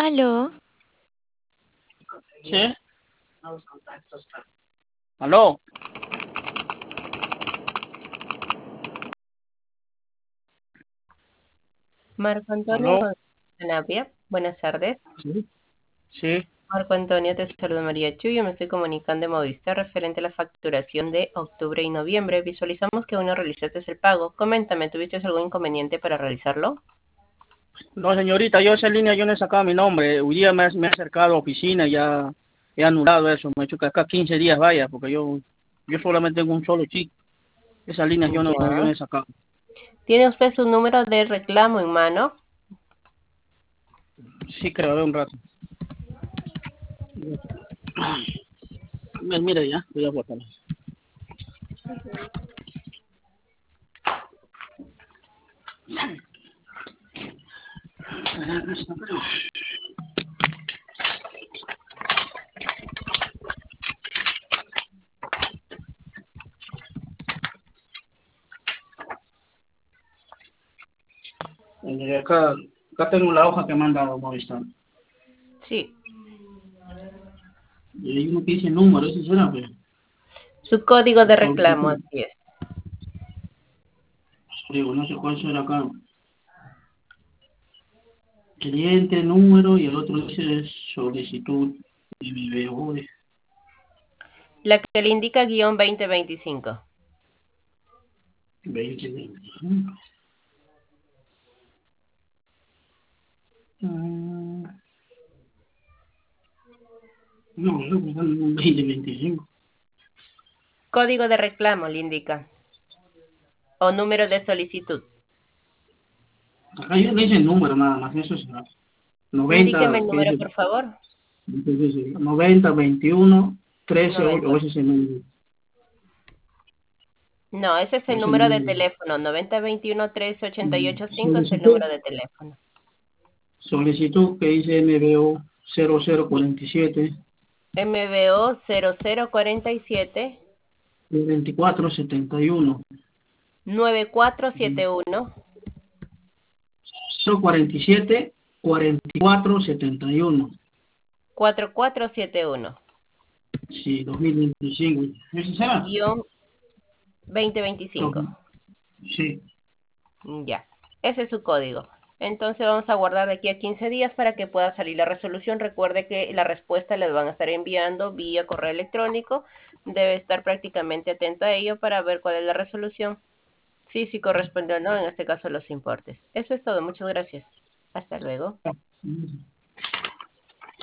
Aló, Sí, aló, Marco Antonio aló, González Navia, buenas tardes. sí, sí, Marco Antonio, te saluda María Chu. Yo me estoy comunicando de Movistar referente a la facturación de octubre y noviembre. Visualizamos que aún no realizaste el pago. Coméntame, ¿tuviste algún inconveniente para realizarlo? no señorita, yo esa línea yo no he sacado mi nombre, hoy día me he acercado a la oficina y ya he anulado eso, me he dicho que acá 15 días vaya, porque yo solamente tengo un solo chico, esas líneas yo no Ya. he sacado. ¿Tiene usted su número de reclamo en mano? Sí, creo, a ver un rato. Mira ya, voy a botarlo. Acá tengo la hoja que me han dado Movistar. Sí. Y hay uno que dice número, ese será, pues. Su código de reclamo, Solicitud. así es. Digo, no sé cuál será acá. Cliente, número, y el otro dice solicitud. Y me veo, La que le indica guión 2025. 20. No, no, 2025. Código de reclamo le indica. O número de solicitud. Acá yo le dice el número nada más, eso será. Indíqueme 90, el ¿qué número, dice? por favor. Entonces, 90, 21, 13, 8, 90. o ese es el número. No, ese es el Ese es el número de número. teléfono. 9021 1388 es el Solicitud, número de teléfono. solicitud que dice MBO 0047, MBO 0047 2471. 9471 047 4471. 4471 Sí, 2025. ¿Ese será? guión Ok. 2025. Sí. Ya, ese es su código. Entonces vamos a guardar de aquí a 15 días para que pueda salir la resolución. Recuerde que la respuesta les van a estar enviando vía correo electrónico. Debe estar prácticamente atento a ello para ver cuál es la resolución. Sí, sí corresponde o no, en este caso los importes. Eso es todo. Muchas gracias. Hasta luego. Sí.